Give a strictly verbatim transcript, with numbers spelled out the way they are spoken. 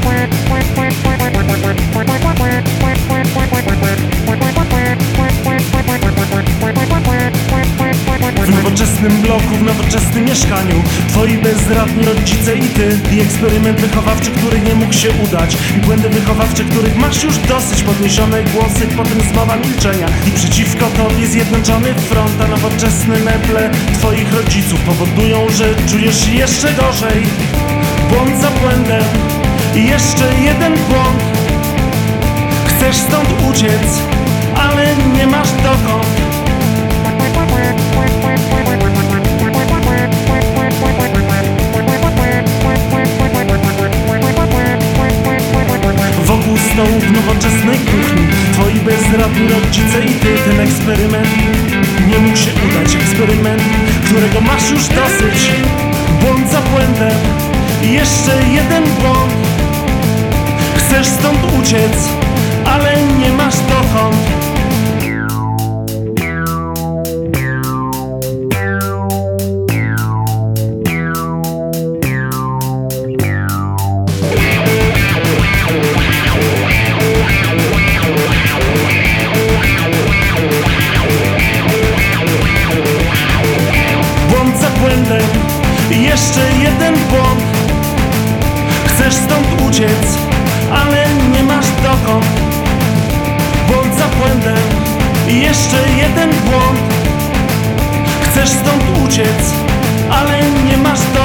W nowoczesnym bloku, w nowoczesnym mieszkaniu twoi bezradni rodzice i ty. I eksperyment wychowawczy, który nie mógł się udać. I błędy wychowawcze, których masz już dosyć. Podniesione głosy, potem zmowa milczenia. I przeciwko tobie zjednoczony front. A nowoczesne meble twoich rodziców powodują, że czujesz się jeszcze gorzej. Błąd za błędem i jeszcze jeden błąd. Chcesz stąd uciec, ale nie masz dokąd. Wokół stołu w nowoczesnej kuchni twoi bezradni rodzice i ty. Ten eksperyment nie mógł się udać. Eksperyment, którego masz już dosyć. Błąd za błędem i jeszcze jeden błąd. Chcesz stąd uciec, ale nie masz dokąd. Błąd za błędem i jeszcze jeden błąd. Chcesz stąd uciec, ale nie masz dokąd. Błąd za błędem i jeszcze jeden błąd. Chcesz stąd uciec, ale nie masz dokąd.